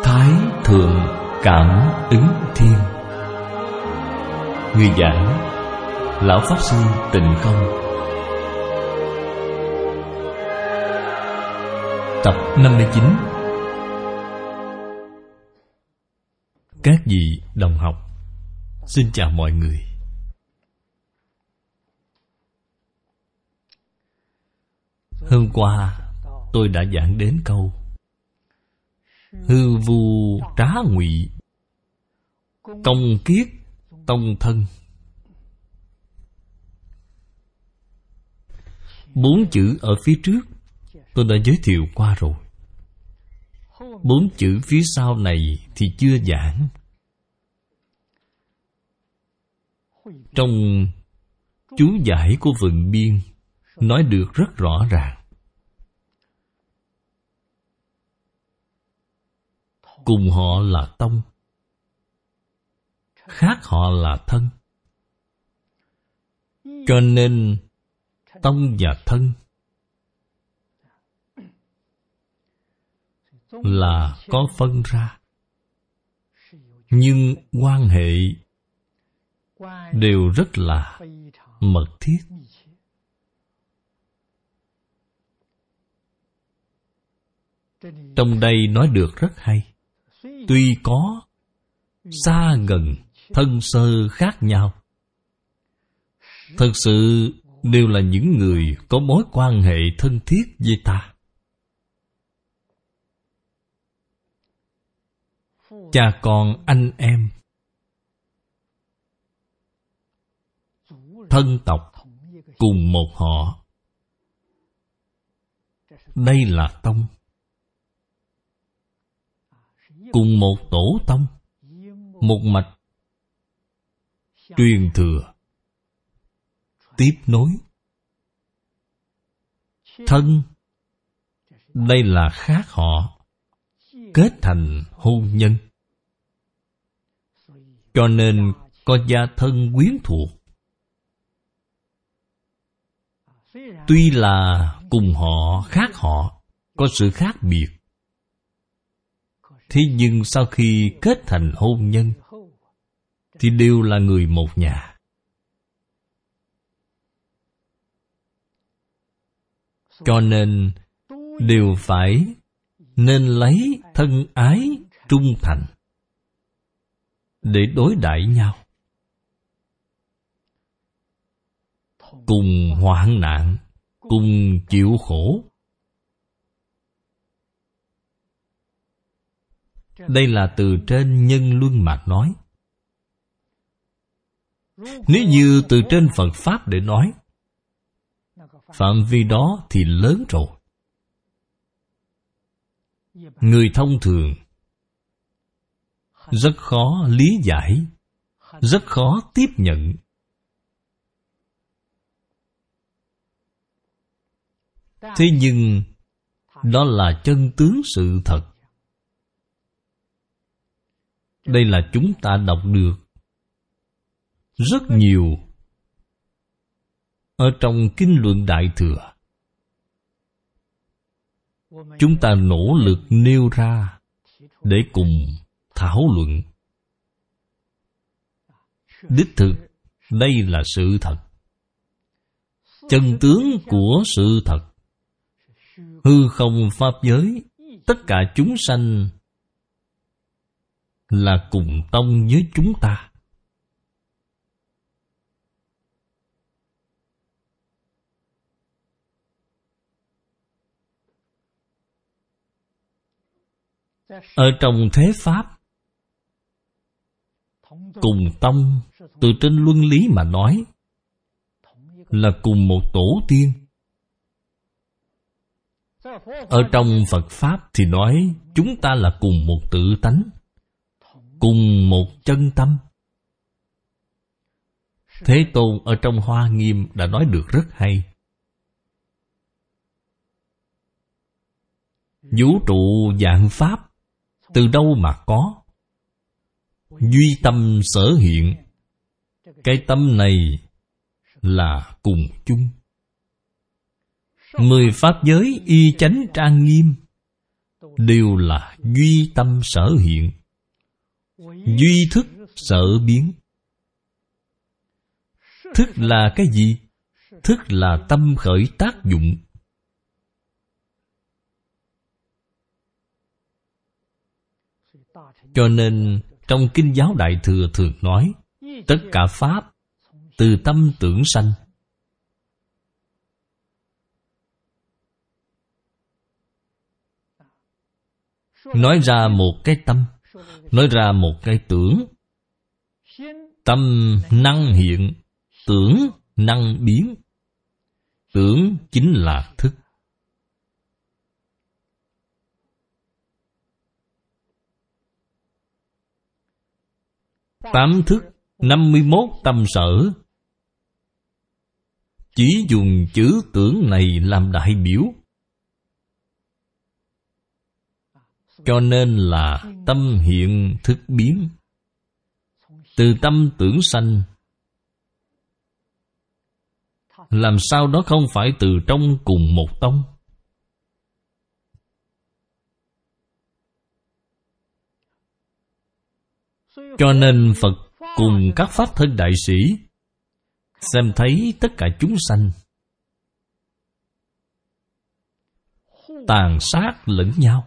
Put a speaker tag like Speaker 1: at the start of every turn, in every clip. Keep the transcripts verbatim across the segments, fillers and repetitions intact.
Speaker 1: Thái Thượng Cảm Ứng Thiên. Người giảng Lão Pháp Sư Tịnh Không. Tập năm mươi chín. Các vị đồng học, xin chào mọi người. Hôm qua tôi đã giảng đến câu hư vu trá ngụy, công kiết tông thân. Bốn chữ ở phía trước tôi đã giới thiệu qua rồi. Bốn chữ phía sau này thì chưa giảng. Trong chú giải của Vựng Biên nói được rất rõ ràng. Cùng họ là tông, khác họ là thân. Cho nên tông và thân là có phân ra, nhưng quan hệ đều rất là mật thiết. Trong đây nói được rất hay. Tuy có xa gần, thân sơ khác nhau, thật sự đều là những người có mối quan hệ thân thiết với ta. Cha con anh em, thân tộc cùng một họ, đây là tông. Cùng một tổ tông, một mạch truyền thừa, tiếp nối. Thân, đây là khác họ, kết thành hôn nhân. Cho nên có gia thân quyến thuộc. Tuy là cùng họ, khác họ, có sự khác biệt, thế nhưng sau khi kết thành hôn nhân thì đều là người một nhà. Cho nên đều phải nên lấy thân ái trung thành để đối đãi nhau. Cùng hoạn nạn, cùng chịu khổ. Đây là từ trên nhân luân mà nói. Nếu như từ trên Phật Pháp để nói, phạm vi đó thì lớn rồi. Người thông thường rất khó lý giải, rất khó tiếp nhận. Thế nhưng đó là chân tướng sự thật. Đây là chúng ta đọc được rất nhiều ở trong Kinh Luận Đại Thừa. Chúng ta nỗ lực nêu ra để cùng thảo luận. Đích thực, đây là sự thật. Chân tướng của sự thật. Hư không pháp giới, tất cả chúng sanh là cùng tông với chúng ta. Ở trong thế Pháp, cùng tông, từ trên luân lý mà nói, là cùng một tổ tiên. Ở trong Phật Pháp thì nói chúng ta là cùng một tự tánh, cùng một chân tâm. Thế Tôn ở trong Hoa Nghiêm đã nói được rất hay. Vũ trụ vạn pháp từ đâu mà có? Duy tâm sở hiện. Cái tâm này là cùng chung. Mười pháp giới y chánh trang nghiêm đều là duy tâm sở hiện, duy thức sở biến. Thức là cái gì? Thức là tâm khởi tác dụng. Cho nên trong Kinh giáo Đại Thừa thường nói, tất cả pháp từ tâm tưởng sanh. Nói ra một cái tâm, nói ra một cái tưởng. Tâm năng hiện, tưởng năng biến. Tưởng chính là thức. Tám thức, năm mươi mốt tâm sở, chỉ dùng chữ tưởng này làm đại biểu. Cho nên là tâm hiện thức biến. Từ tâm tưởng sanh, làm sao đó không phải từ trong cùng một tông. Cho nên Phật cùng các Pháp Thân Đại Sĩ xem thấy tất cả chúng sanh tàn sát lẫn nhau.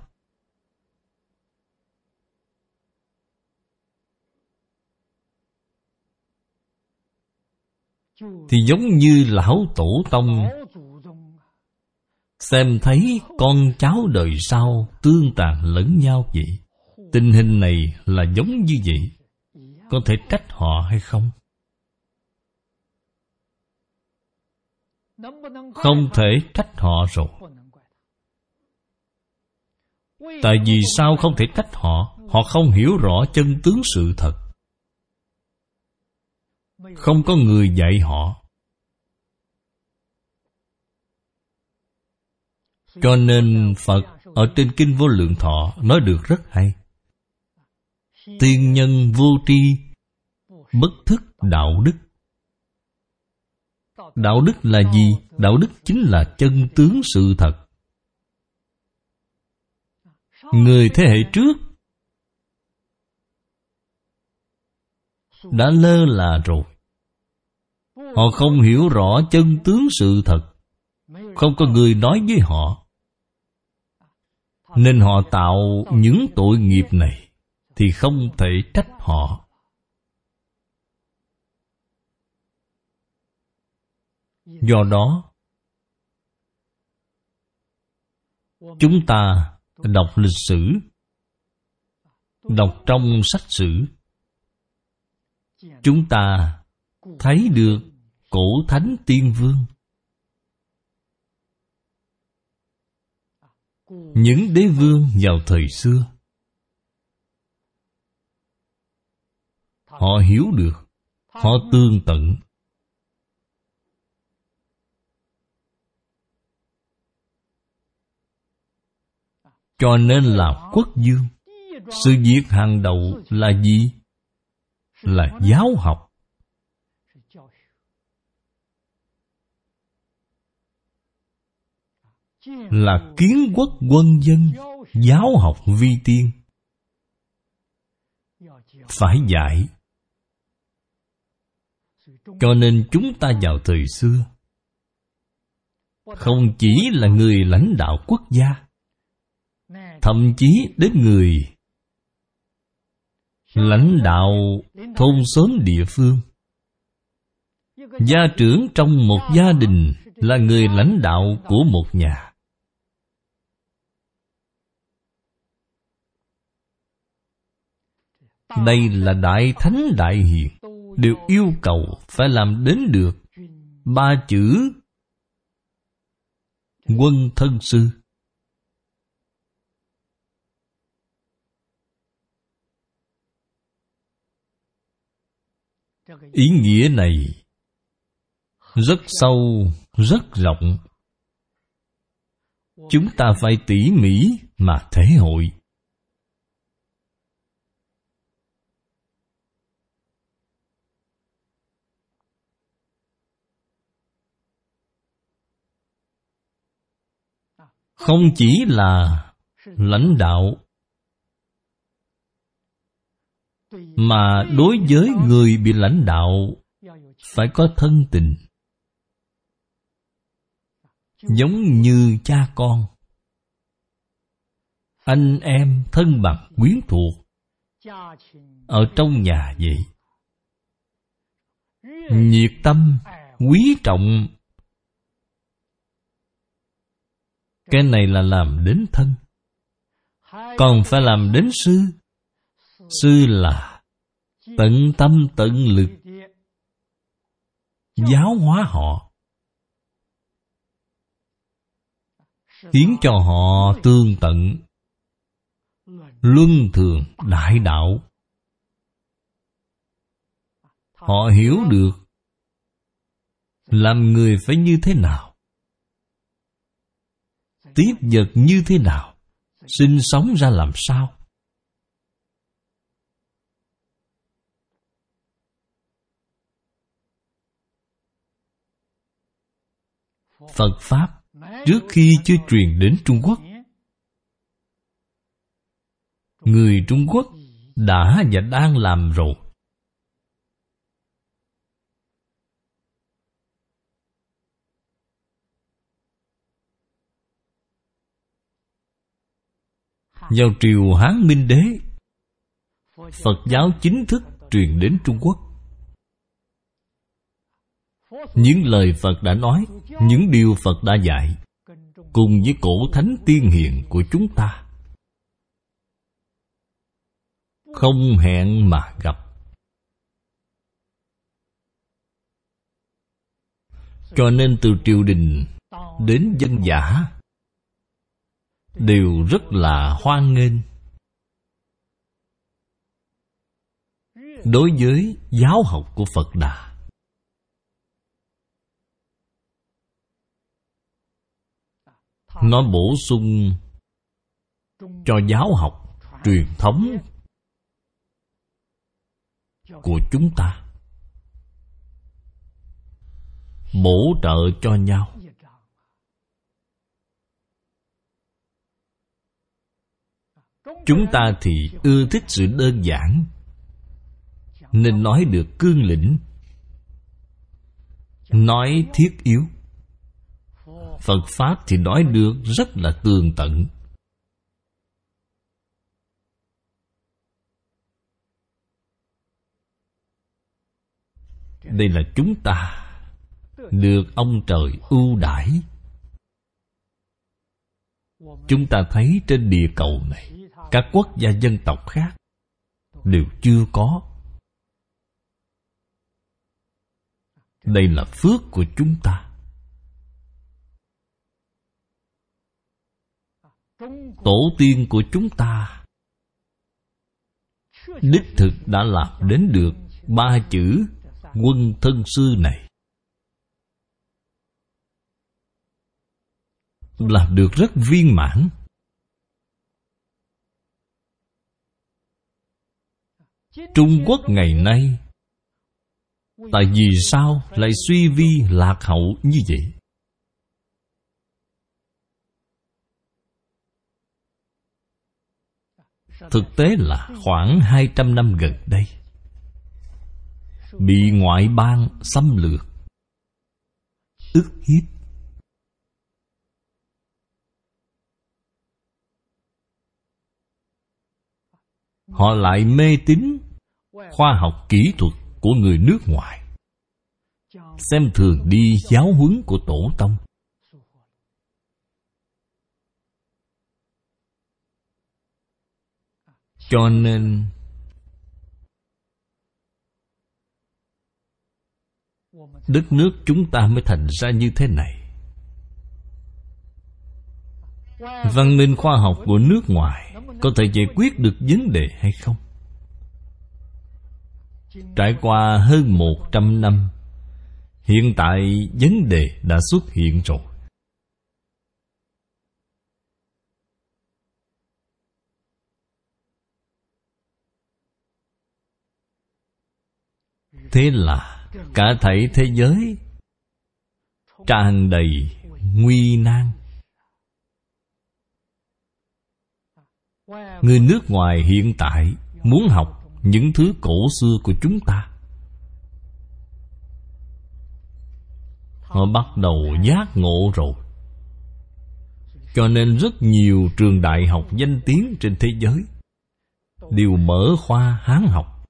Speaker 1: Thì giống như Lão Tổ Tông xem thấy con cháu đời sau tương tàn lẫn nhau vậy. Tình hình này là giống như vậy. Có thể trách họ hay không? Không thể trách họ rồi. Tại vì sao không thể trách họ? Họ không hiểu rõ chân tướng sự thật. Không có người dạy họ. Cho nên Phật ở trên Kinh Vô Lượng Thọ nói được rất hay. Tiên nhân vô tri, bất thức đạo đức. Đạo đức là gì? Đạo đức chính là chân tướng sự thật. Người thế hệ trước đã lơ là rồi. Họ không hiểu rõ chân tướng sự thật. Không có người nói với họ, nên họ tạo những tội nghiệp này. Thì không thể trách họ. Do đó, chúng ta đọc lịch sử, đọc trong sách sử, chúng ta thấy được cổ thánh tiên vương. Những đế vương vào thời xưa, họ hiểu được, họ tương tận. Cho nên là quốc vương. Sự việc hàng đầu là gì? Là giáo học. Là kiến quốc quân dân. Giáo học vi tiên. Phải dạy. Cho nên chúng ta vào thời xưa không chỉ là người lãnh đạo quốc gia, thậm chí đến người lãnh đạo thôn xóm địa phương. Gia trưởng trong một gia đình là người lãnh đạo của một nhà. Đây là đại thánh đại hiền, đều yêu cầu phải làm đến được ba chữ quân thân sư. Ý nghĩa này rất sâu, rất rộng. Chúng ta phải tỉ mỉ mà thể hội. Không chỉ là lãnh đạo, mà đối với người bị lãnh đạo phải có thân tình, giống như cha con, anh em, thân bằng, quyến thuộc, ở trong nhà vậy. Nhiệt tâm, quý trọng, cái này là làm đến thân. Còn phải làm đến sư. Sư là tận tâm tận lực giáo hóa họ, khiến cho họ tương tận luân thường đại đạo. Họ hiểu được làm người phải như thế nào, tiếp vật như thế nào, sinh sống ra làm sao. Phật Pháp trước khi chưa truyền đến Trung Quốc, người Trung Quốc đã và đang làm rồi. Vào triều Hán Minh Đế, Phật giáo chính thức truyền đến Trung Quốc. Những lời Phật đã nói, những điều Phật đã dạy, cùng với cổ thánh tiên hiền của chúng ta, không hẹn mà gặp. Cho nên từ triều đình đến dân dã đều rất là hoan nghênh. Đối với giáo học của Phật Đà, nó bổ sung cho giáo học truyền thống của chúng ta, bổ trợ cho nhau. Chúng ta thì ưa thích sự đơn giản, nên nói được cương lĩnh, nói thiết yếu. Phật Pháp thì nói được rất là tường tận. Đây là chúng ta được ông trời ưu đãi. Chúng ta thấy trên địa cầu này, các quốc gia dân tộc khác đều chưa có. Đây là phước của chúng ta. Tổ tiên của chúng ta đích thực đã làm đến được ba chữ quân thân sư này, làm được rất viên mãn. Trung Quốc ngày nay tại vì sao lại suy vi lạc hậu như vậy? Thực tế là khoảng hai trăm năm gần đây bị ngoại bang xâm lược, ức hiếp. Họ lại mê tín khoa học kỹ thuật của người nước ngoài, xem thường đi giáo huấn của tổ tông. Cho nên đất nước chúng ta mới thành ra như thế này. Văn minh khoa học của nước ngoài có thể giải quyết được vấn đề hay không? Trải qua hơn một trăm năm, hiện tại vấn đề đã xuất hiện rồi. Thế là cả thảy thế giới tràn đầy nguy nan. Người nước ngoài hiện tại muốn học những thứ cổ xưa của chúng ta, họ bắt đầu giác ngộ rồi. Cho nên rất nhiều trường đại học danh tiếng trên thế giới đều mở khoa Hán học.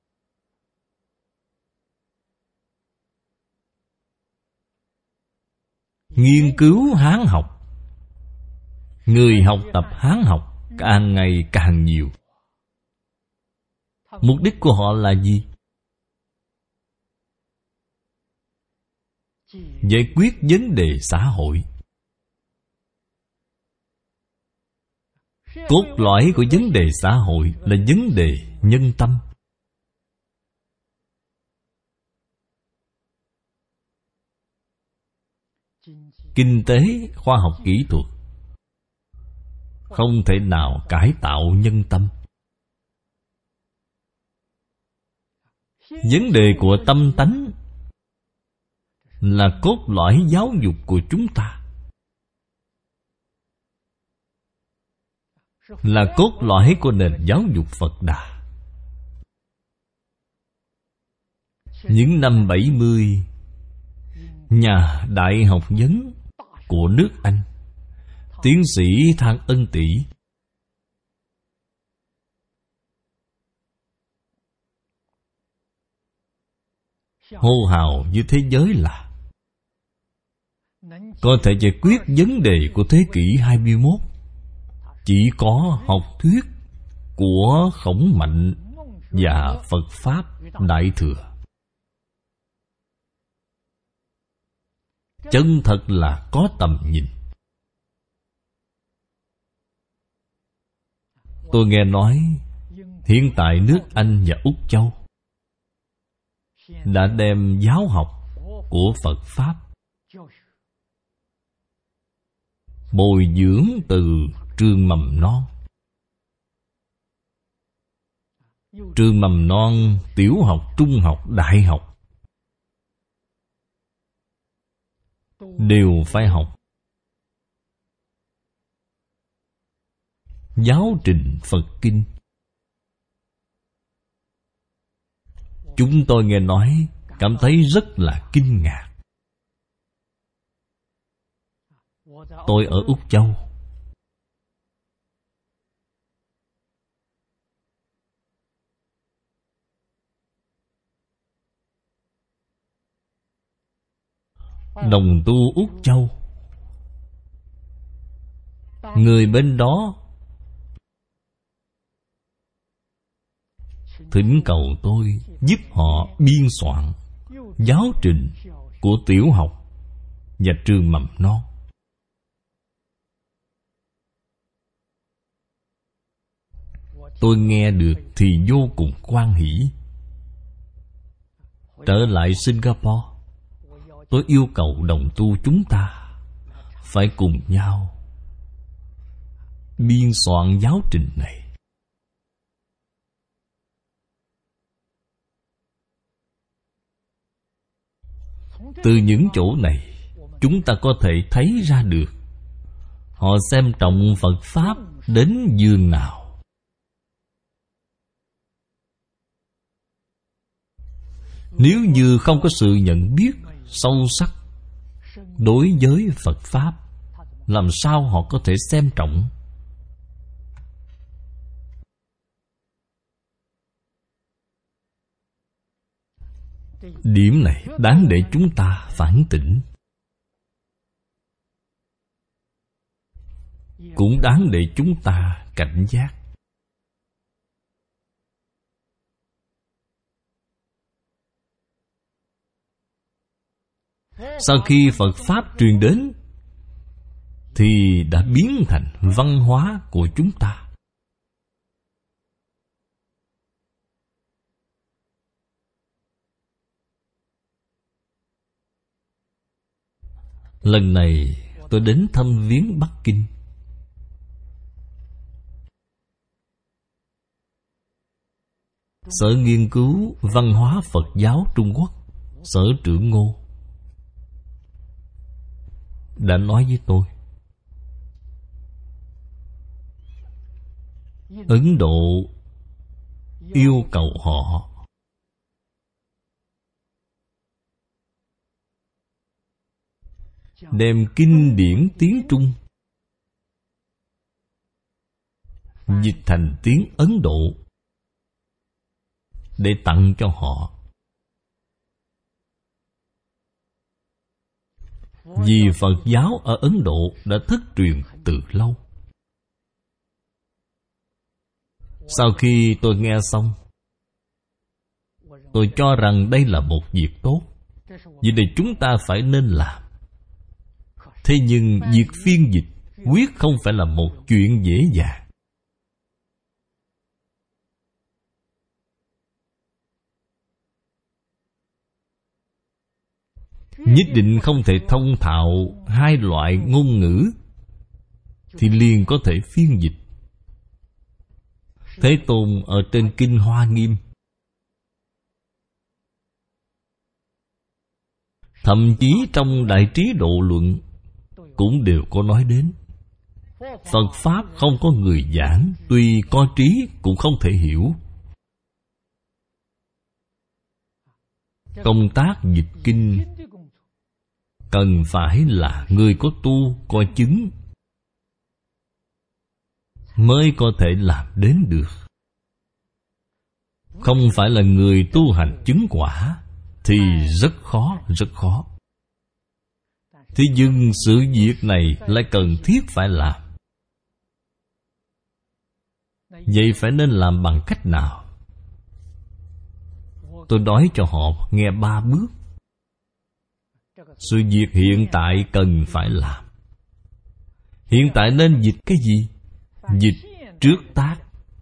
Speaker 1: Nghiên cứu Hán học, người học tập Hán học càng ngày càng nhiều. Mục đích của họ là gì? Giải quyết vấn đề xã hội. Cốt lõi của vấn đề xã hội là vấn đề nhân tâm. Kinh tế, khoa học kỹ thuật không thể nào cải tạo nhân tâm. Vấn đề của tâm tánh là cốt lõi giáo dục của chúng ta, là cốt lõi của nền giáo dục Phật Đà. Những năm bảy mươi, nhà đại học vấn của nước Anh, tiến sĩ Thang Ân Tỷ hô hào với thế giới là có thể giải quyết vấn đề của thế kỷ hai mươi mốt chỉ có học thuyết của Khổng Mạnh và Phật Pháp Đại Thừa. Chân thật là có tầm nhìn. Tôi nghe nói hiện tại nước Anh và Úc Châu đã đem giáo học của Phật Pháp bồi dưỡng từ trường mầm non, trường mầm non, tiểu học, trung học, đại học đều phải học giáo trình Phật Kinh. Chúng tôi nghe nói cảm thấy rất là kinh ngạc. Tôi ở Úc Châu, đồng tu Úc Châu, người bên đó thỉnh cầu tôi giúp họ biên soạn giáo trình của tiểu học và trường mầm non. Tôi nghe được thì vô cùng hoan hỷ. Trở lại Singapore, tôi yêu cầu đồng tu chúng ta phải cùng nhau biên soạn giáo trình này. Từ những chỗ này, chúng ta có thể thấy ra được họ xem trọng Phật Pháp đến giường nào. Nếu như không có sự nhận biết sâu sắc đối với Phật Pháp, làm sao họ có thể xem trọng? Điểm này đáng để chúng ta phản tỉnh, cũng đáng để chúng ta cảnh giác. Sau khi Phật Pháp truyền đến thì đã biến thành văn hóa của chúng ta. Lần này tôi đến thăm viếng Bắc Kinh. Sở nghiên cứu văn hóa Phật giáo Trung Quốc, Sở trưởng Ngô đã nói với tôi, Ấn Độ yêu cầu họ đem kinh điển tiếng Trung dịch thành tiếng Ấn Độ để tặng cho họ. Vì Phật giáo ở Ấn Độ đã thất truyền từ lâu. Sau khi tôi nghe xong, tôi cho rằng đây là một việc tốt, vì vậy chúng ta phải nên làm. Thế nhưng việc phiên dịch quyết không phải là một chuyện dễ dàng. Nhất định không thể thông thạo hai loại ngôn ngữ thì liền có thể phiên dịch. Thế Tôn ở trên Kinh Hoa Nghiêm thậm chí trong Đại Trí Độ Luận cũng đều có nói đến. Phật Pháp không có người giảng, tuy có trí cũng không thể hiểu. Công tác dịch kinh cần phải là người có tu, có chứng mới có thể làm đến được. Không phải là người tu hành chứng quả thì rất khó, rất khó. Thế nhưng sự việc này lại cần thiết phải làm. Vậy phải nên làm bằng cách nào? Tôi nói cho họ nghe ba bước. Sự việc hiện tại cần phải làm. Hiện tại nên dịch cái gì? Dịch trước tác,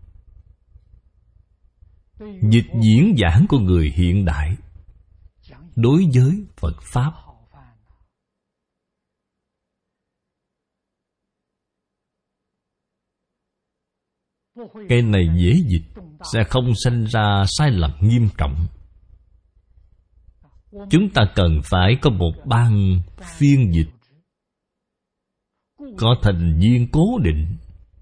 Speaker 1: dịch diễn giảng của người hiện đại đối với Phật Pháp. Cái này dễ dịch, sẽ không sanh ra sai lầm nghiêm trọng. Chúng ta cần phải có một ban phiên dịch, có thành viên cố định.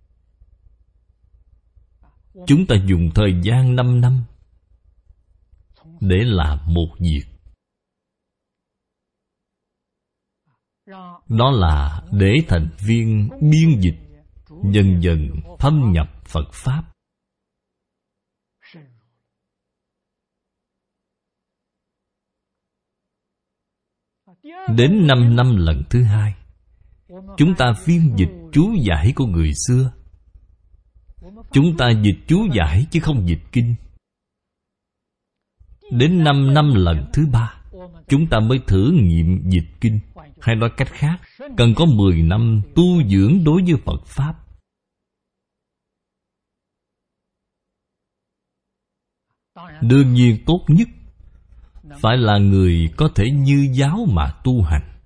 Speaker 1: Chúng ta dùng thời gian năm năm để làm một việc. Đó là để thành viên biên dịch dần dần thâm nhập Phật Pháp. Đến năm năm lần thứ hai, chúng ta phiên dịch chú giải của người xưa. Chúng ta dịch chú giải chứ không dịch kinh. Đến năm năm lần thứ ba, chúng ta mới thử nghiệm dịch kinh. Hay nói cách khác, cần có mười năm tu dưỡng đối với Phật Pháp. Đương nhiên tốt nhất phải là người có thể như giáo mà tu hành.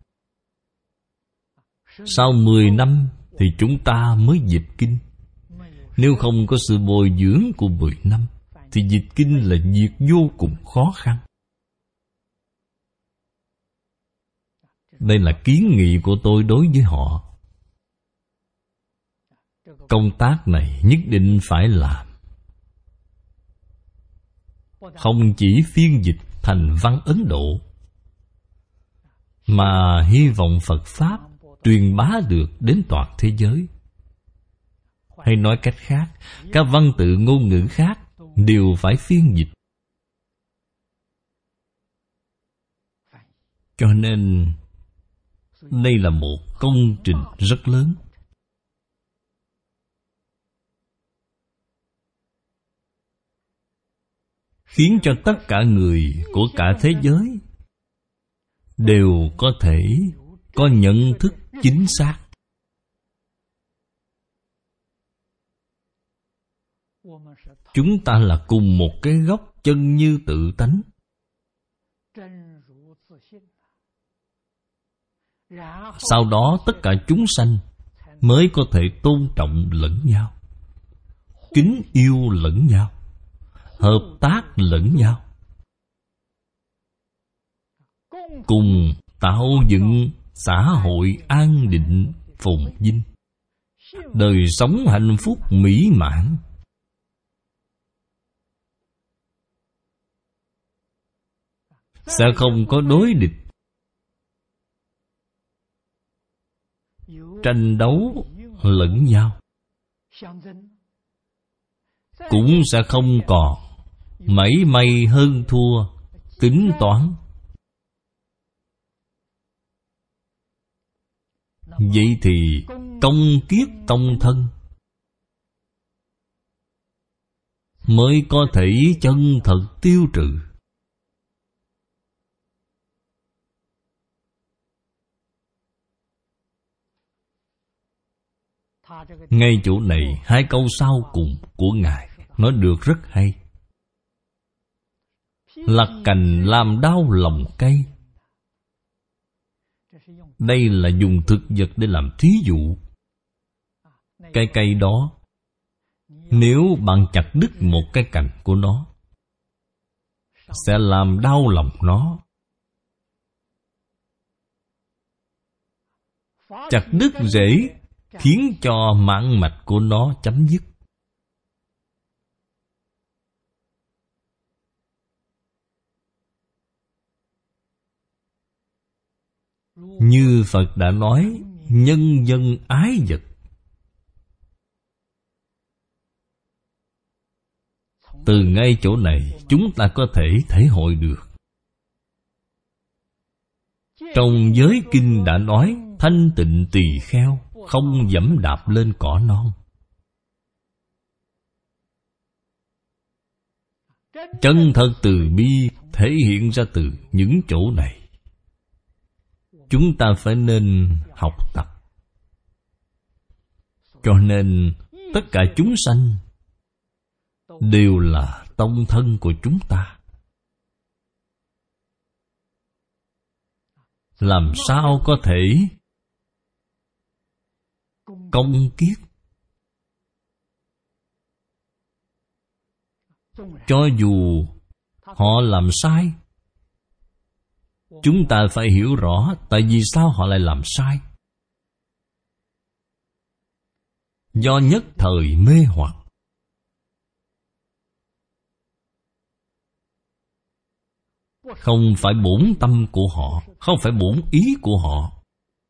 Speaker 1: Sau mười năm thì chúng ta mới dịch kinh. Nếu không có sự bồi dưỡng của mười năm thì dịch kinh là việc vô cùng khó khăn. Đây là kiến nghị của tôi đối với họ. Công tác này nhất định phải làm. Không chỉ phiên dịch thành văn Ấn Độ, mà hy vọng Phật Pháp truyền bá được đến toàn thế giới. Hay nói cách khác, các văn tự ngôn ngữ khác đều phải phiên dịch. Cho nên đây là một công trình rất lớn. Khiến cho tất cả người của cả thế giới đều có thể có nhận thức chính xác. Chúng ta là cùng một cái gốc chân như tự tánh. Sau đó tất cả chúng sanh mới có thể tôn trọng lẫn nhau, kính yêu lẫn nhau, hợp tác lẫn nhau, cùng tạo dựng xã hội an định phồn vinh, đời sống hạnh phúc mỹ mãn, sẽ không có đối địch, tranh đấu lẫn nhau, cũng sẽ không còn mảy may hơn thua tính toán. Vậy thì công kiết tông thân mới có thể chân thật tiêu trừ. Ngay chỗ này, hai câu sau cùng của Ngài nói được rất hay. Lặt cành làm đau lòng cây. Đây là dùng thực vật để làm thí dụ. Cái cây đó, nếu bạn chặt đứt một cái cành của nó, sẽ làm đau lòng nó. Chặt đứt rễ khiến cho mạng mạch của nó chấm dứt. Như Phật đã nói, nhân dân ái vật. Từ ngay chỗ này, chúng ta có thể thể hội được. Trong giới kinh đã nói, thanh tịnh tỳ kheo, không dẫm đạp lên cỏ non. Chân thật từ bi thể hiện ra từ những chỗ này. Chúng ta phải nên học tập. Cho nên tất cả chúng sanh đều là tông thân của chúng ta. Làm sao có thể công kiết? Cho dù họ làm sai, chúng ta phải hiểu rõ tại vì sao họ lại làm sai. Do nhất thời mê hoặc. Không phải bổn tâm của họ, không phải bổn ý của họ,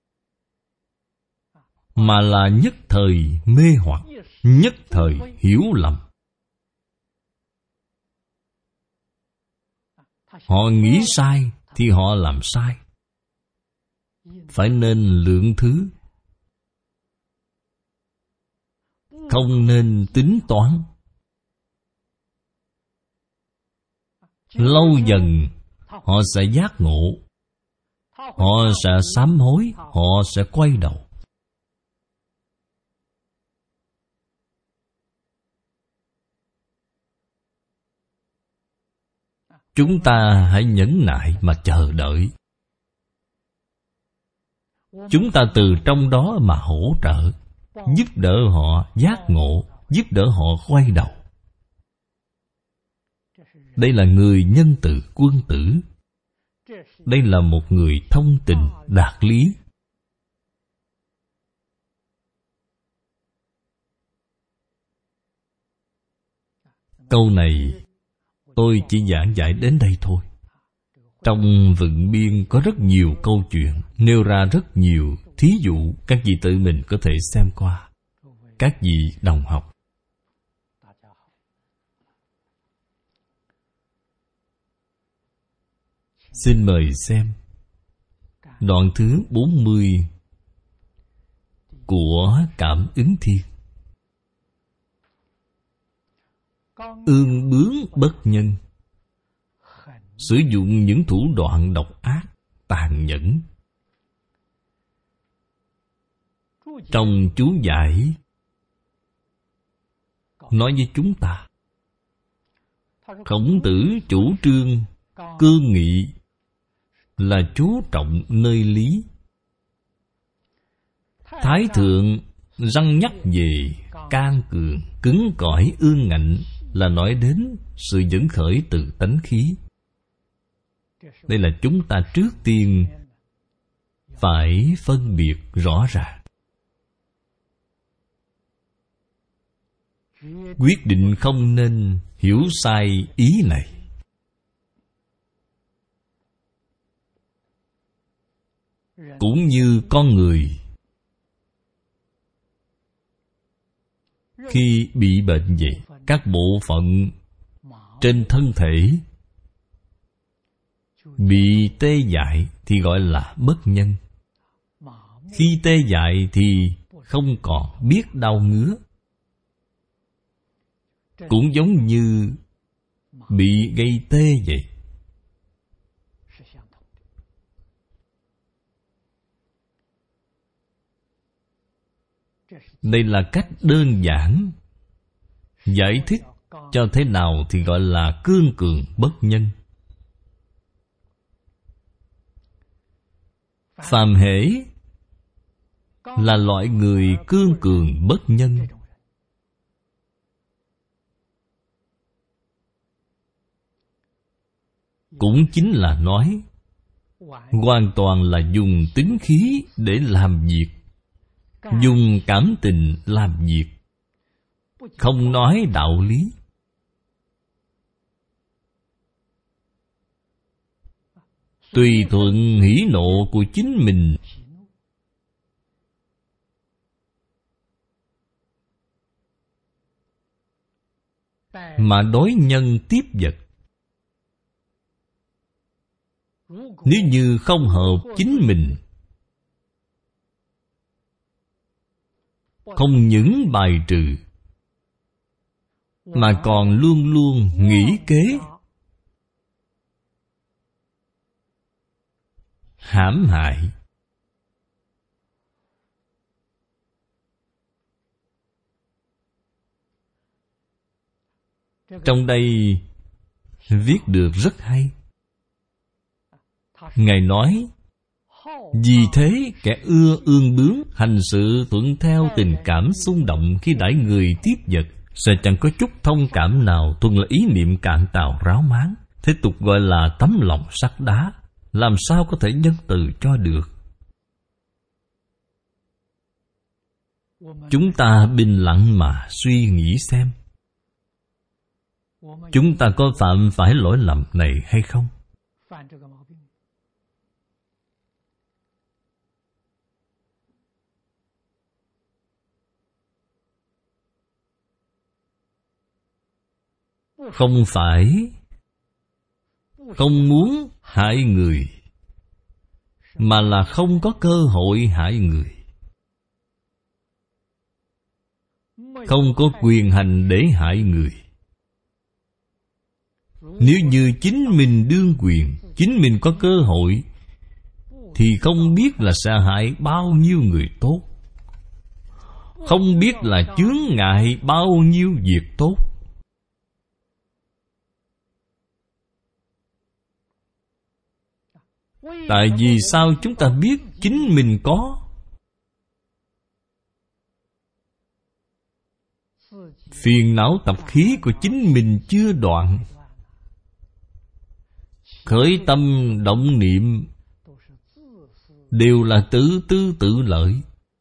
Speaker 1: mà là nhất thời mê hoặc, nhất thời hiểu lầm. Họ nghĩ sai thì họ làm sai. Phải nên lượng thứ, không nên tính toán. Lâu dần họ sẽ giác ngộ, họ sẽ sám hối, họ sẽ quay đầu. Chúng ta hãy nhẫn nại mà chờ đợi. Chúng ta từ trong đó mà hỗ trợ, giúp đỡ họ giác ngộ, giúp đỡ họ quay đầu. Đây là người nhân từ quân tử. Đây là một người thông tình đạt lý. Câu này tôi chỉ giảng giải đến đây thôi. Trong Vựng Biên có rất nhiều câu chuyện, nêu ra rất nhiều thí dụ, các vị tự mình có thể xem qua. Các vị đồng học, xin mời xem đoạn thứ bốn mươi của Cảm Ứng Thiên. Ương bướng bất nhân, sử dụng những thủ đoạn độc ác, tàn nhẫn. Trong chú giải nói với chúng ta, Khổng Tử chủ trương cương nghị là chú trọng nơi lý. Thái thượng răn nhắc về can cường, cứng cỏi, ương ngạnh là nói đến sự dẫn khởi từ tánh khí. Đây là chúng ta trước tiên phải phân biệt rõ ràng. Quyết định không nên hiểu sai ý này. cũng như con người khi bị bệnh vậy, các bộ phận trên thân thể bị tê dại thì gọi là bất nhân. Khi tê dại thì không còn biết đau ngứa, cũng giống như bị gây tê vậy. Đây là cách đơn giản giải thích cho thế nào thì gọi là cương cường bất nhân. Phàm hễ là loại người cương cường bất nhân, cũng chính là nói hoàn toàn là dùng tính khí để làm việc, dùng cảm tình làm việc, không nói đạo lý. Tùy thuận hỉ nộ của chính mình, mà đối nhân tiếp vật. Nếu như không hợp chính mình, không những bài trừ, mà còn luôn luôn nghĩ kế hãm hại. Trong đây viết được rất hay. Ngài nói, vì thế kẻ ưa ương bướng, hành sự thuận theo tình cảm xung động khi đãi người tiếp vật, sẽ chẳng có chút thông cảm nào, thuần là ý niệm cạn tào ráo máng. Thế tục gọi là tấm lòng sắt đá, làm sao có thể nhân từ cho được. Chúng ta bình lặng mà suy nghĩ xem, chúng ta có phạm phải lỗi lầm này hay không? Không phải không muốn hại người, mà là không có cơ hội hại người, không có quyền hành để hại người. Nếu như chính mình đương quyền, chính mình có cơ hội, thì không biết là sẽ hại bao nhiêu người tốt, không biết là chướng ngại bao nhiêu việc tốt. Tại vì sao chúng ta biết chính mình có? Phiền não tập khí của chính mình chưa đoạn, khởi tâm động niệm đều là tự tư tự lợi.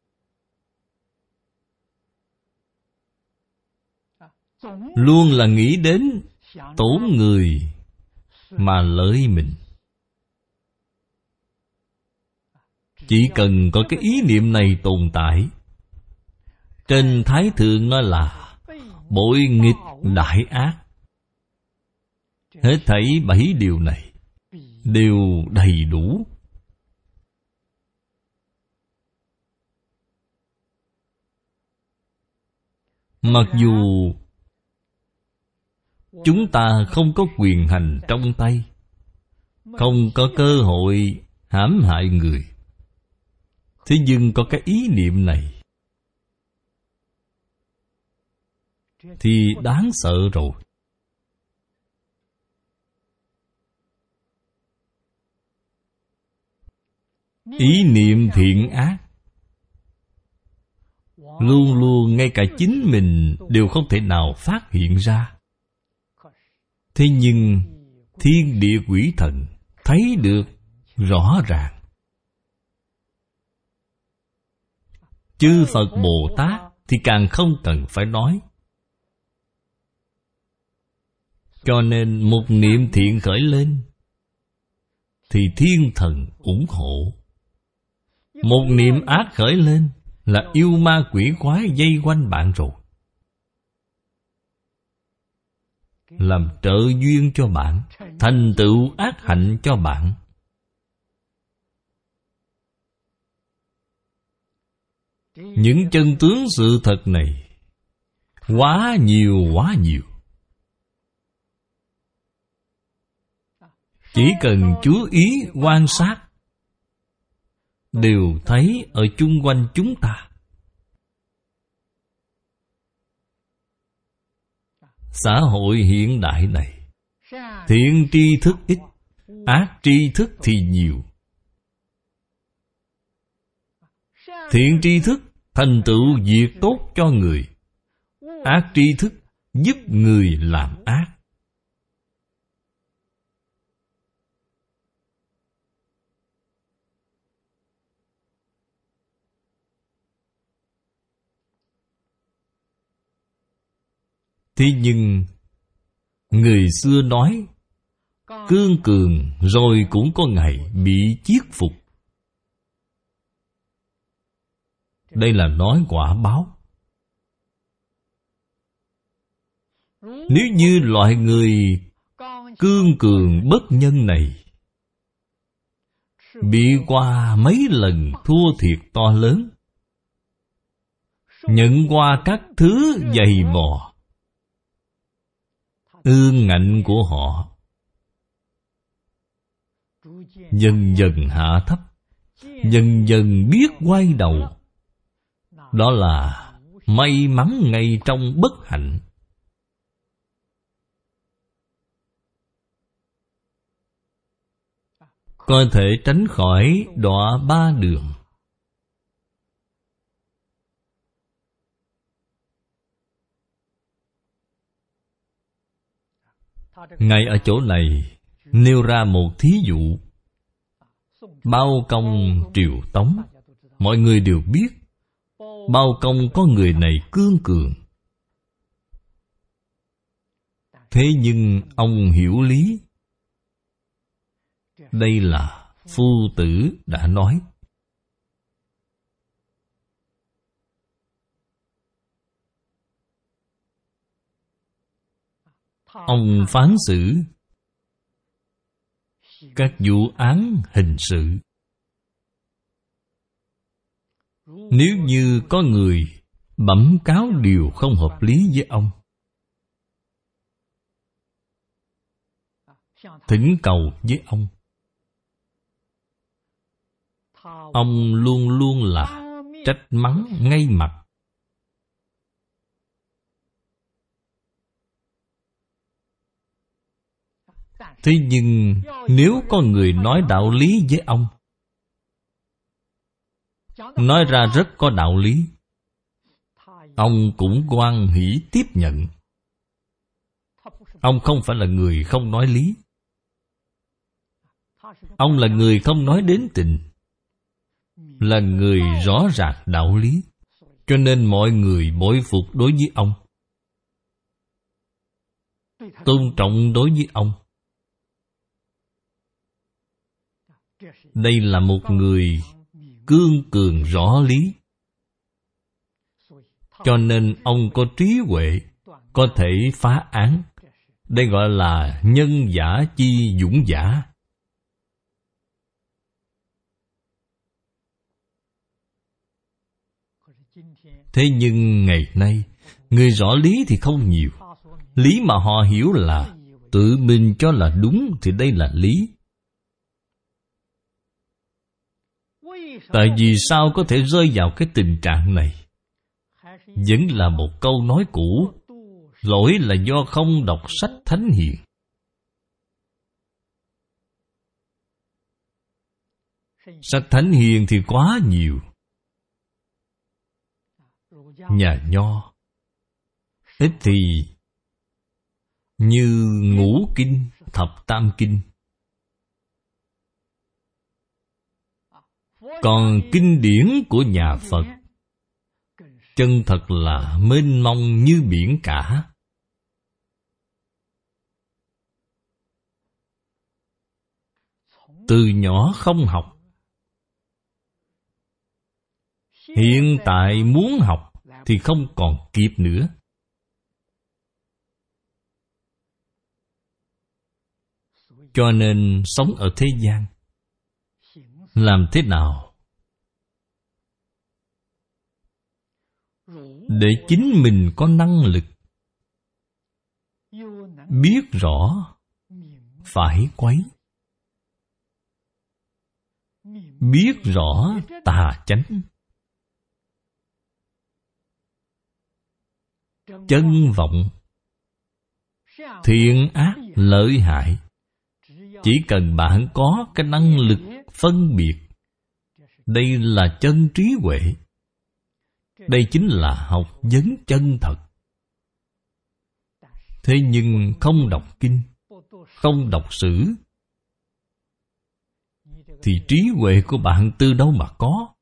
Speaker 1: Luôn là nghĩ đến tổn người mà lợi mình. Chỉ cần có cái ý niệm này tồn tại, trên Thái Thượng nói là bội nghịch đại ác. Hết thảy bảy điều này đều đầy đủ. Mặc dù chúng ta không có quyền hành trong tay, không có cơ hội hãm hại người, thế nhưng có cái ý niệm này thì đáng sợ rồi. Ý niệm thiện ác luôn luôn ngay cả chính mình đều không thể nào phát hiện ra. Thế nhưng thiên địa quỷ thần thấy được rõ ràng. Chư Phật Bồ Tát thì càng không cần phải nói. Cho nên một niệm thiện khởi lên thì thiên thần ủng hộ. Một niệm ác khởi lên là yêu ma quỷ quái vây quanh bạn rồi, làm trợ duyên cho bạn, thành tựu ác hạnh cho bạn. Những chân tướng sự thật này quá nhiều quá nhiều. Chỉ cần chú ý quan sát, đều thấy ở chung quanh chúng ta. Xã hội hiện đại này, thiện tri thức ít, ác tri thức thì nhiều. Thiện tri thức thành tựu việc tốt cho người, ác tri thức giúp người làm ác. Thế nhưng người xưa nói, cương cường rồi cũng có ngày bị chiết phục. Đây là nói quả báo. Nếu như loại người cương cường bất nhân này bị qua mấy lần thua thiệt to lớn, nhận qua các thứ dày vò, ương ngạnh của họ dần dần hạ thấp, dần dần biết quay đầu. Đó là may mắn ngay trong bất hạnh. Có thể tránh khỏi đọa ba đường. Ngay ở chỗ này nêu ra một thí dụ. Bao Công Triều Tống, mọi người đều biết. Bao Công có người này cương cường, thế nhưng ông hiểu lý. Đây là Phu Tử đã nói. Ông phán xử các vụ án hình sự. Nếu như có người bẩm cáo điều không hợp lý với ông, thỉnh cầu với ông, ông luôn luôn là trách mắng ngay mặt. Thế nhưng nếu có người nói đạo lý với ông, nói ra rất có đạo lý, ông cũng hoan hỷ tiếp nhận. Ông không phải là người không nói lý, ông là người không nói đến tình, là người rõ ràng đạo lý. Cho nên mọi người bội phục đối với ông, tôn trọng đối với ông. Đây là một người cương cường rõ lý. Cho nên ông có trí huệ, có thể phá án. Đây gọi là nhân giả chi dũng giả. Thế nhưng ngày nay, người rõ lý thì không nhiều. Lý mà họ hiểu là tự mình cho là đúng thì đây là lý. Tại vì sao có thể rơi vào cái tình trạng này? Vẫn là một câu nói cũ, lỗi là do không đọc sách Thánh Hiền. Sách Thánh Hiền thì quá nhiều. Nhà Nho ít thì như Ngũ Kinh, Thập Tam Kinh. Còn kinh điển của nhà Phật chân thật là mênh mông như biển cả. Từ nhỏ không học, Hiện tại muốn học thì không còn kịp nữa. Cho nên sống ở thế gian, làm thế nào để chính mình có năng lực biết rõ phải quấy, biết rõ tà chánh, chân vọng, thiện ác, lợi hại. Chỉ cần bạn có cái năng lực phân biệt, đây là chân trí huệ. Đây chính là học vấn chân thật. Thế nhưng không đọc kinh, không đọc sử, thì trí huệ của bạn từ đâu mà có?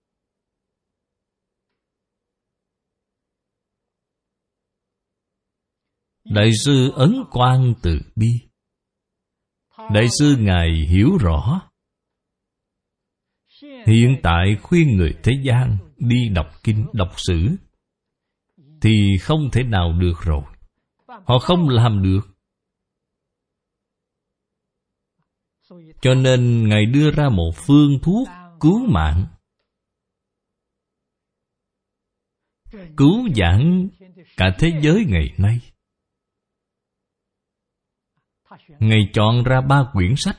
Speaker 1: Đại sư Ấn Quang Từ Bi, Đại sư Ngài hiểu rõ. Hiện tại khuyên người thế gian đi đọc kinh, đọc sử thì không thể nào được rồi. Họ không làm được. Cho nên Ngài đưa ra một phương thuốc cứu mạng, cứu vãn cả thế giới ngày nay. Ngài chọn ra ba quyển sách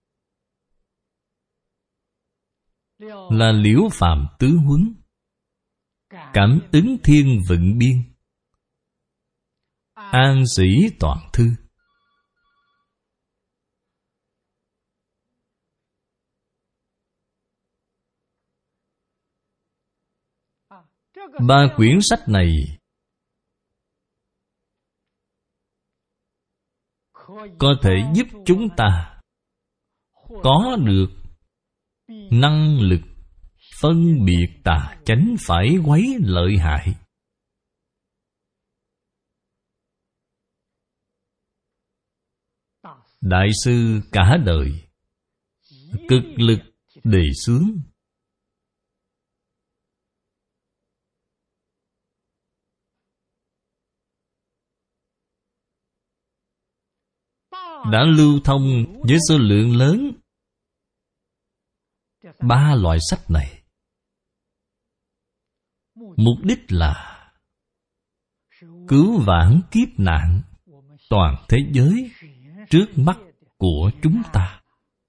Speaker 1: là Liễu Phàm Tứ Huấn, Cảm Ứng Thiên Vận Biên, An Sĩ Toàn Thư. Ba quyển sách này có thể giúp chúng ta có được năng lực phân biệt tà chánh phải quấy lợi hại. Đại sư cả đời cực lực đề xướng, đã lưu thông với số lượng lớn ba loại sách này. Mục đích là cứu vãn kiếp nạn toàn thế giới trước mắt của chúng ta.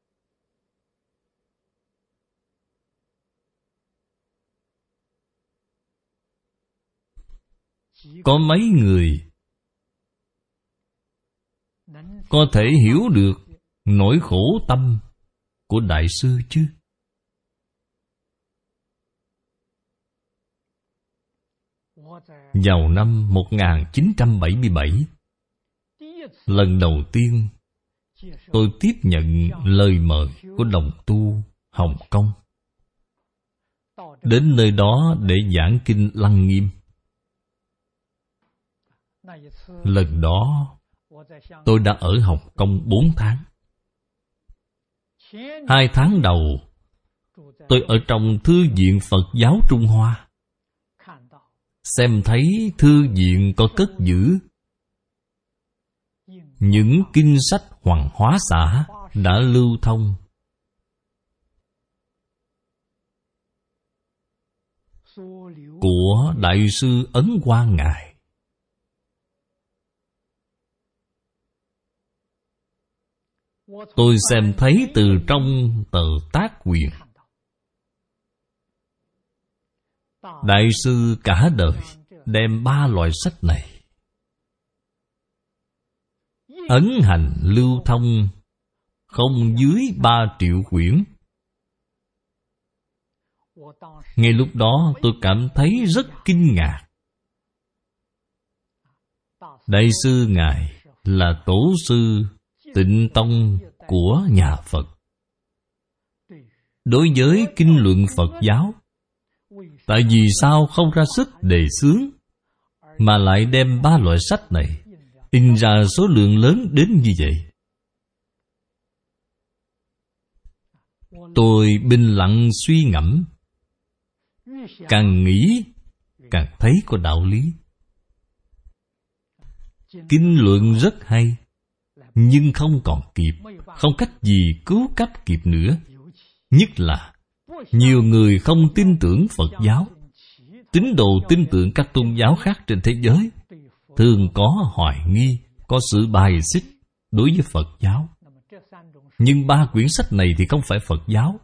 Speaker 1: Có mấy người có thể hiểu được nỗi khổ tâm của Đại sư chứ? Vào năm một nghìn chín trăm bảy mươi bảy, lần đầu tiên tôi tiếp nhận lời mời của đồng tu Hồng Kông đến nơi đó để giảng kinh Lăng Nghiêm. Lần đó tôi đã ở Hồng Kông bốn tháng. Hai tháng đầu tôi ở trong Thư viện Phật giáo Trung Hoa, xem thấy thư viện có cất giữ những kinh sách Hoàng Hóa Xã đã lưu thông. Của Đại sư Ấn Quang Ngài. Tôi xem thấy từ trong tờ tác quyền, Đại sư cả đời đem ba loại sách này ấn hành lưu thông không dưới ba triệu quyển. Ngay lúc đó tôi cảm thấy rất kinh ngạc. Đại sư Ngài là tổ sư Tịnh Tông của nhà Phật. Đối với kinh luận Phật giáo, tại vì sao không ra sức đề xướng, mà lại đem ba loại sách này in ra số lượng lớn đến như vậy? Tôi bình lặng suy ngẫm, càng nghĩ càng thấy có đạo lý. Kinh luận rất hay, nhưng không còn kịp, không cách gì cứu cấp kịp nữa. Nhất là nhiều người không tin tưởng Phật giáo, tín đồ tin tưởng các tôn giáo khác trên thế giới, thường có hoài nghi, có sự bài xích đối với Phật giáo. Nhưng ba quyển sách này thì không phải Phật giáo,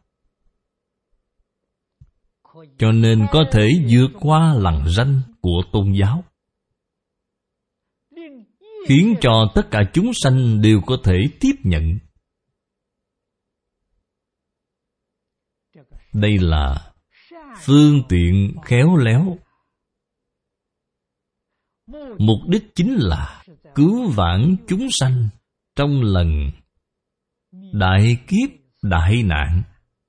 Speaker 1: cho nên có thể vượt qua lằn ranh của tôn giáo, khiến cho tất cả chúng sanh đều có thể tiếp nhận. Đây là phương tiện khéo léo. Mục đích chính là cứu vãn chúng sanh trong lần đại kiếp đại nạn,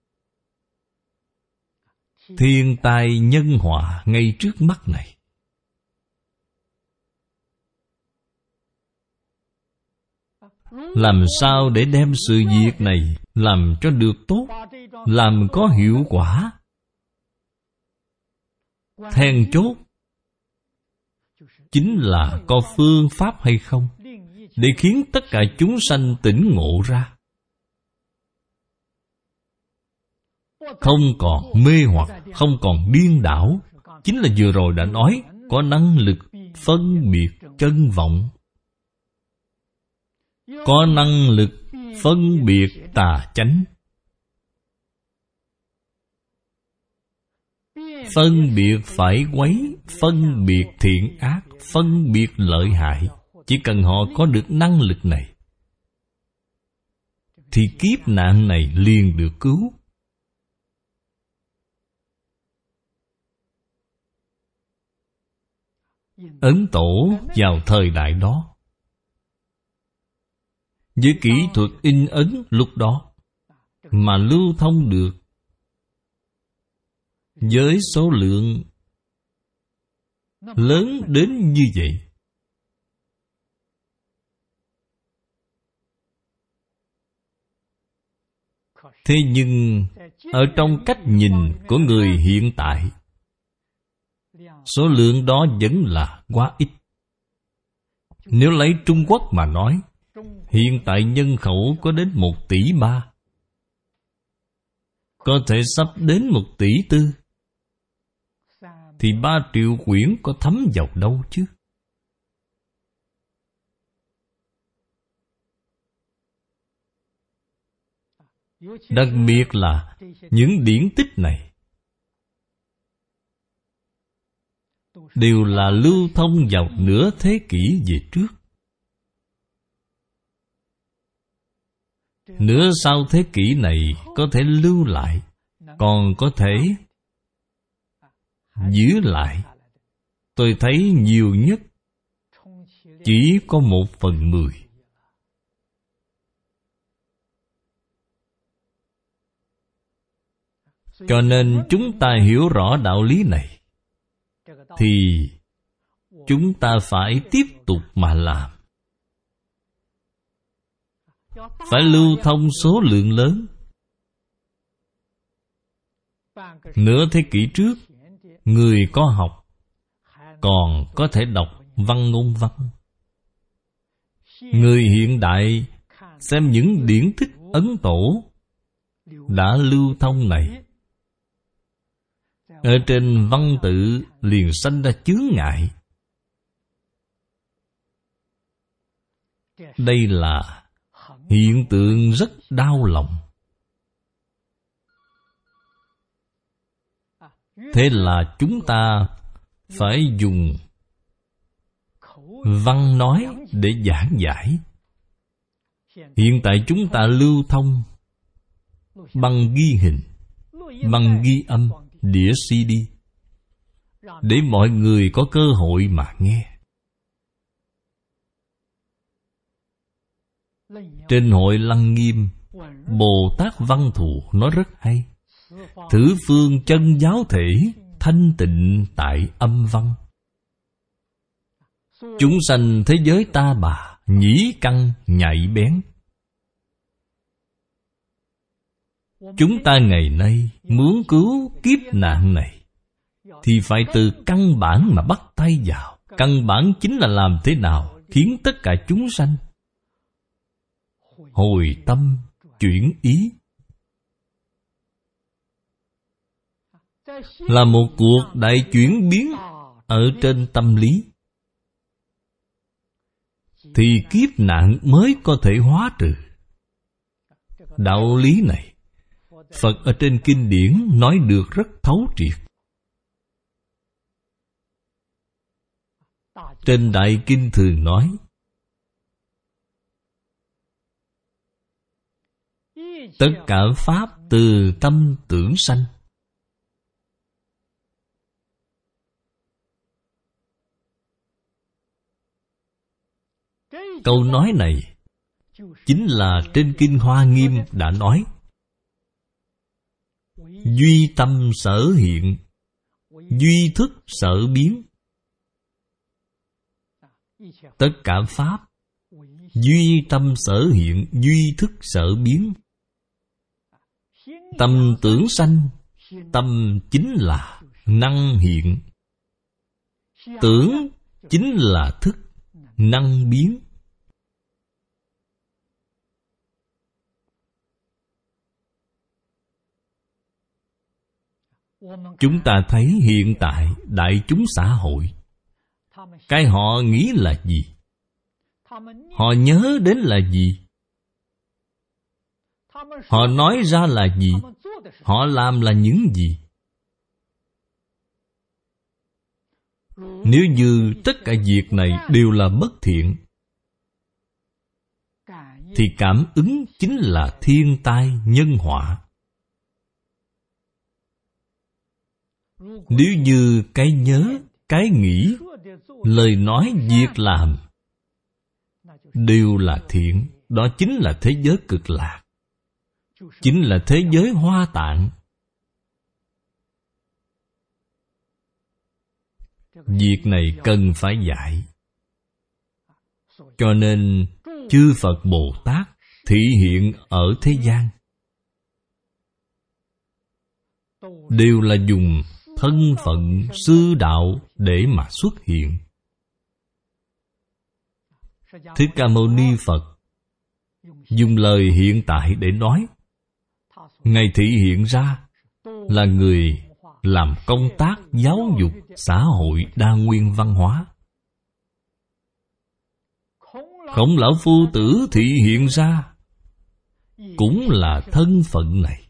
Speaker 1: thiên tai nhân họa ngay trước mắt này. Làm sao để đem sự việc này làm cho được tốt, làm có hiệu quả? Then chốt chính là có phương pháp hay không, để khiến tất cả chúng sanh tỉnh ngộ ra, không còn mê hoặc, không còn điên đảo. Chính là vừa rồi đã nói, có năng lực phân biệt chân vọng, có năng lực phân biệt tà chánh, phân biệt phải quấy, phân biệt thiện ác, phân biệt lợi hại. Chỉ cần họ có được năng lực này, thì kiếp nạn này liền được cứu. Ấn Tổ vào thời đại đó, với kỹ thuật in ấn lúc đó, mà lưu thông được với số lượng lớn đến như vậy, thế nhưng ở trong cách nhìn của người hiện tại, số lượng đó vẫn là quá ít. Nếu lấy Trung Quốc mà nói, hiện tại nhân khẩu có đến một tỷ ba, có thể sắp đến một tỷ tư, thì ba triệu quyển có thấm vào đâu chứ? Đặc biệt là những điển tích này đều là lưu thông vào nửa thế kỷ về trước. Nửa sau thế kỷ này có thể lưu lại, còn có thể giữ lại, tôi thấy nhiều nhất chỉ có một phần mười. Cho nên chúng ta hiểu rõ đạo lý này, thì chúng ta phải tiếp tục mà làm. Phải lưu thông số lượng lớn. Nửa thế kỷ trước, người có học còn có thể đọc văn ngôn văn. Người hiện đại xem những điển tích Ấn Tổ đã lưu thông này, ở trên văn tự liền sanh ra chướng ngại. Đây là hiện tượng rất đau lòng. Thế là chúng ta phải dùng văn nói để giảng giải. Hiện tại chúng ta lưu thông bằng ghi hình, bằng ghi âm, đĩa xê đê, để mọi người có cơ hội mà nghe. Trên hội Lăng Nghiêm, Bồ Tát Văn Thù nói rất hay: thử phương chân giáo thể, thanh tịnh tại âm văn. Chúng sanh thế giới ta bà, nhĩ căn nhạy bén. Chúng ta ngày nay muốn cứu kiếp nạn này, thì phải từ căn bản mà bắt tay vào. Căn bản chính là làm thế nào khiến tất cả chúng sanh hồi tâm chuyển ý. Là một cuộc đại chuyển biến ở trên tâm lý, thì kiếp nạn mới có thể hóa trừ. Đạo lý này Phật ở trên kinh điển nói được rất thấu triệt. Trên Đại Kinh thường nói, tất cả pháp từ tâm tưởng sanh. Câu nói này chính là trên Kinh Hoa Nghiêm đã nói: duy tâm sở hiện, duy thức sở biến. Tất cả pháp duy tâm sở hiện, duy thức sở biến. Tâm tưởng sanh, tâm chính là năng hiện, tưởng chính là thức, năng biến. Chúng ta thấy hiện tại đại chúng xã hội, cái họ nghĩ là gì? Họ nhớ đến là gì? Họ nói ra là gì? Họ làm là những gì? Nếu như tất cả việc này đều là bất thiện, thì cảm ứng chính là thiên tai nhân họa. Nếu như cái nhớ, cái nghĩ, lời nói, việc làm đều là thiện, đó chính là thế giới cực lạc, chính là thế giới Hoa Tạng. Việc này cần phải dạy. Cho nên chư Phật Bồ Tát thị hiện ở thế gian đều là dùng thân phận sư đạo để mà xuất hiện. Thích Ca Mâu Ni Phật dùng lời hiện tại để nói. Ngài thị hiện ra là người làm công tác giáo dục xã hội đa nguyên văn hóa. Khổng Lão Phu Tử thị hiện ra cũng là thân phận này.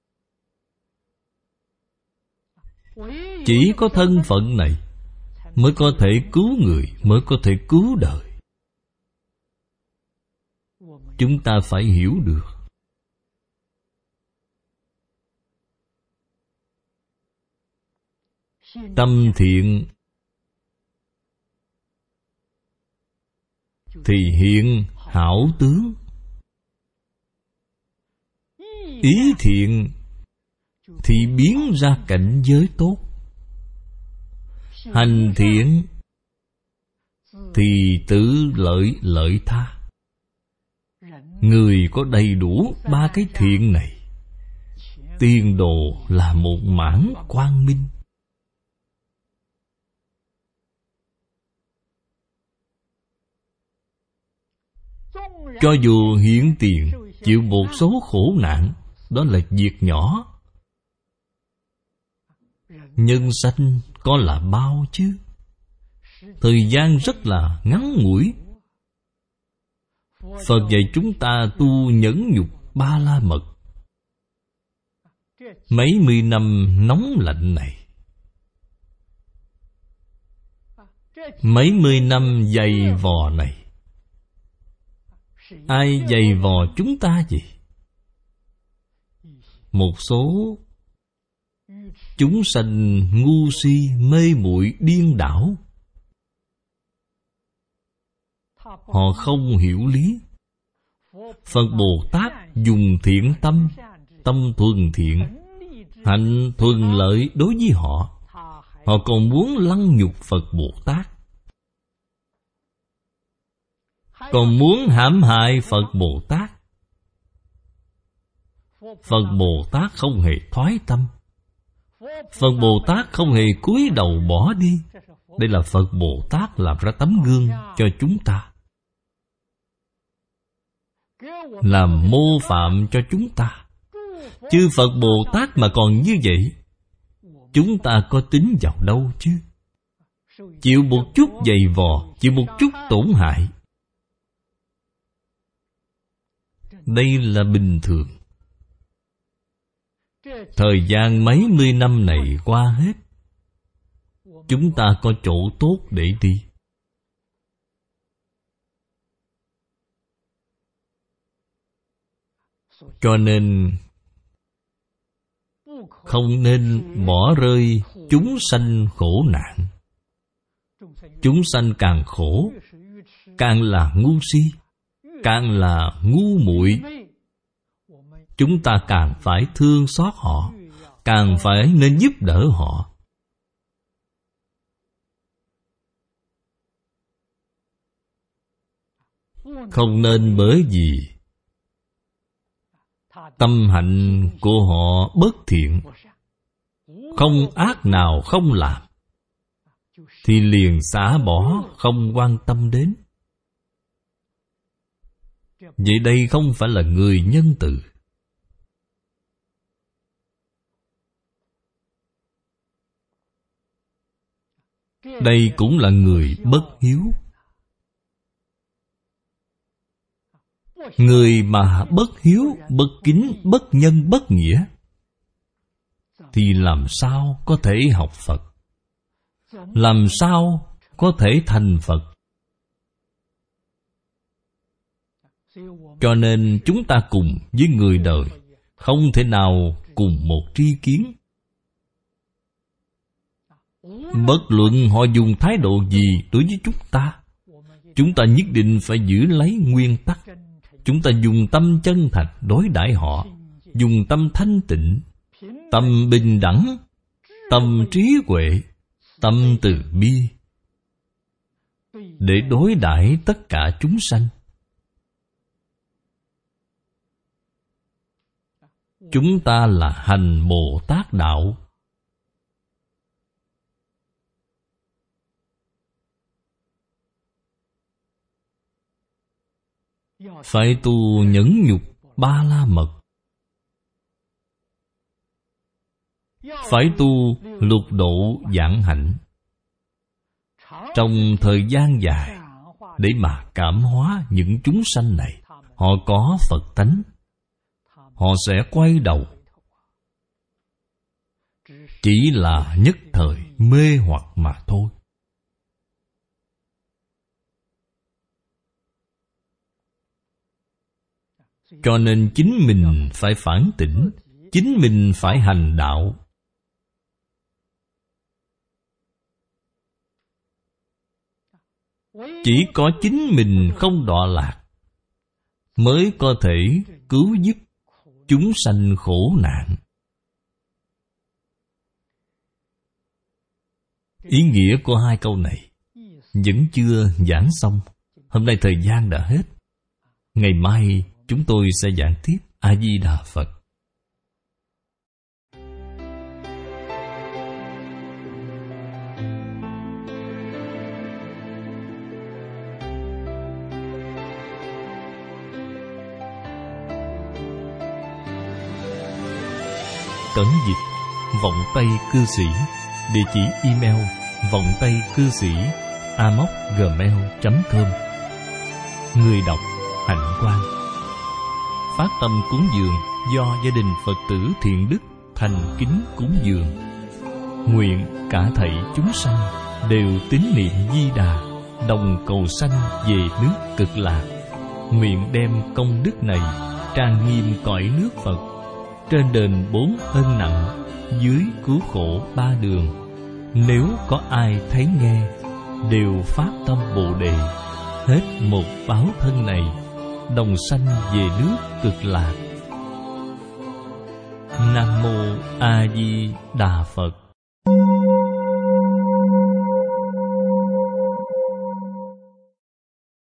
Speaker 1: Chỉ có thân phận này mới có thể cứu người, mới có thể cứu đời. Chúng ta phải hiểu được. Tâm thiện thì hiện hảo tướng, ý thiện thì biến ra cảnh giới tốt. Hành thiện thì tự lợi lợi tha. Người có đầy đủ ba cái thiện này, tiền đồ là một mảng quang minh. Cho dù hiện tiền chịu một số khổ nạn, đó là việc nhỏ. Nhân sanh có là bao chứ? Thời gian rất là ngắn ngủi. Phật dạy chúng ta tu nhẫn nhục ba la mật. Mấy mươi năm nóng lạnh này, mấy mươi năm dày vò này, ai dày vò chúng ta gì? Một số chúng sanh ngu si mê muội điên đảo. Họ không hiểu lý. Phật Bồ Tát dùng thiện tâm, tâm thuần thiện, hạnh thuần lợi đối với họ. Họ còn muốn lăng nhục Phật Bồ Tát, còn muốn hãm hại Phật Bồ Tát. Phật Bồ Tát không hề thoái tâm. Phật Bồ Tát không hề cúi đầu bỏ đi. Đây là Phật Bồ Tát làm ra tấm gương cho chúng ta, làm mô phạm cho chúng ta. Chư Phật Bồ Tát mà còn như vậy, chúng ta có tính vào đâu chứ? Chịu một chút dày vò, chịu một chút tổn hại, đây là bình thường. Thời gian mấy mươi năm này qua hết, chúng ta có chỗ tốt để đi. Cho nên không nên bỏ rơi chúng sanh khổ nạn. Chúng sanh càng khổ, càng là ngu si, càng là ngu muội, chúng ta càng phải thương xót họ, càng phải nên giúp đỡ họ. Không nên bởi vì tâm hạnh của họ bất thiện, không ác nào không làm, thì liền xả bỏ, không quan tâm đến. Vậy đây không phải là người nhân từ. Đây cũng là người bất hiếu. Người mà bất hiếu, bất kính, bất nhân, bất nghĩa, thì làm sao có thể học Phật? Làm sao có thể thành Phật? Cho nên chúng ta cùng với người đời không thể nào cùng một tri kiến. Bất luận họ dùng thái độ gì đối với chúng ta, chúng ta nhất định phải giữ lấy nguyên tắc. Chúng ta dùng tâm chân thành đối đãi họ, dùng tâm thanh tịnh, tâm bình đẳng, tâm trí huệ, tâm từ bi, để đối đãi tất cả chúng sanh. Chúng ta là hành Bồ Tát đạo. Phải tu nhẫn nhục ba la mật, phải tu lục độ vạn hạnh, trong thời gian dài, để mà cảm hóa những chúng sanh này. Họ có Phật tánh, họ sẽ quay đầu. Chỉ là nhất thời mê hoặc mà thôi. Cho nên chính mình phải phản tỉnh, chính mình phải hành đạo. Chỉ có chính mình không đọa lạc, mới có thể cứu giúp chúng sanh khổ nạn. Ý nghĩa của hai câu này vẫn chưa giảng xong. Hôm nay thời gian đã hết. Ngày mai chúng tôi sẽ giảng tiếp. A Di Đà Phật. Cẩn dịch Vọng Tây Cư Sĩ. Địa chỉ email vọng tây cư sĩ a m o c gmail chấm com. Người đọc Hạnh Quang. Phát tâm cúng dường do gia đình Phật tử Thiện Đức thành kính cúng dường. Nguyện cả thảy chúng sanh đều tín niệm Di Đà, đồng cầu sanh về nước Cực Lạc. Nguyện đem công đức này trang nghiêm cõi nước Phật, trên đền bốn ân nặng, dưới cứu khổ ba đường. Nếu có ai thấy nghe, đều phát tâm Bồ Đề, hết một báo thân này, đồng sanh về nước Cực Lạc. Nam Mô A Di Đà Phật.